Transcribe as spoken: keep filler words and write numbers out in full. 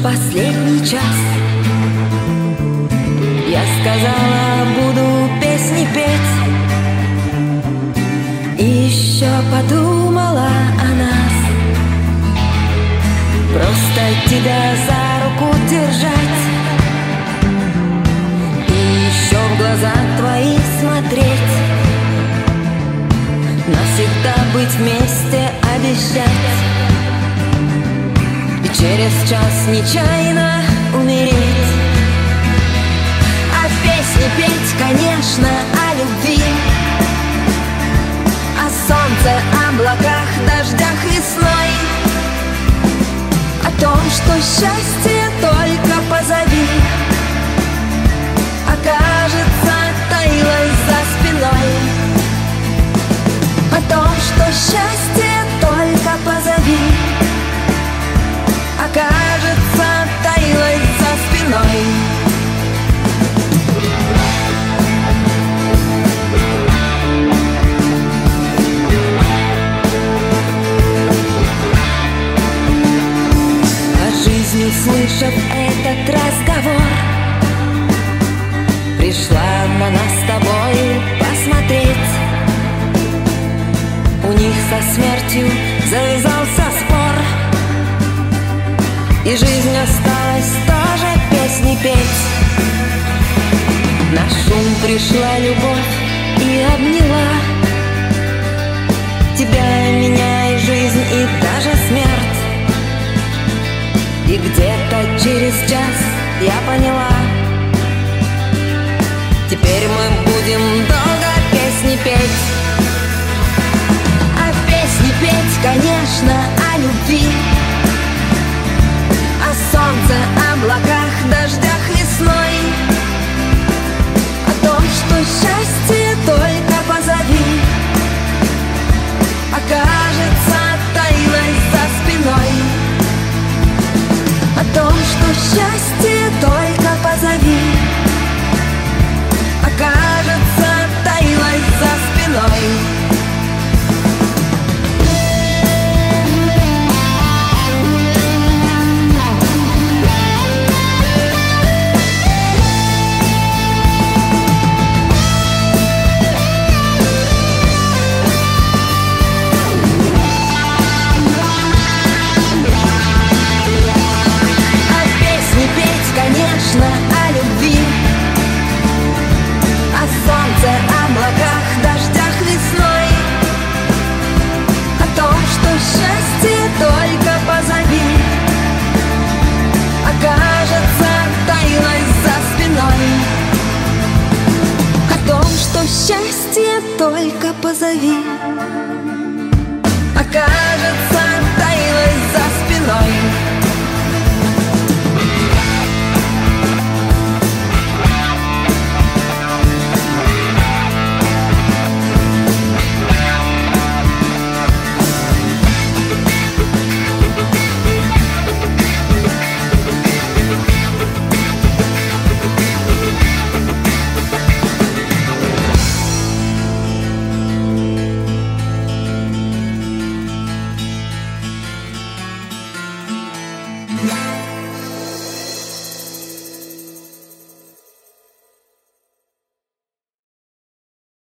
последний час. Я сказала, буду песни петь, и еще подумала о нас. Просто тебя за руку держать, и еще в глаза твои смотреть, навсегда быть вместе обещать, и через час нечаянно умереть. А песни петь, конечно, о любви, о солнце, облаках, дождях, весной, о том, что счастье только позади окажется таилось за спиной, о том, что счастье только позади окажется таилось за спиной. Услышав этот разговор, пришла на нас с тобой посмотреть. У них со смертью завязался спор, и жизнь осталась тоже песни петь. На шум пришла любовь и обняла тебя, меня и жизнь, и даже смерть. И где-то через час я поняла, теперь мы будем долго песни петь. А песни петь, конечно, о любви, о солнце, облаках, дождях, весной, о том, что счастье только позади окажется таилось за спиной, о том, что счастье только позади окажется таилось за спиной. Конечно, о любви, о солнце, облаках, дождях, весной, о том, что счастье только позади окажется таилось за спиной, о том, что счастье только позади окажется таилось за спиной. Yeah.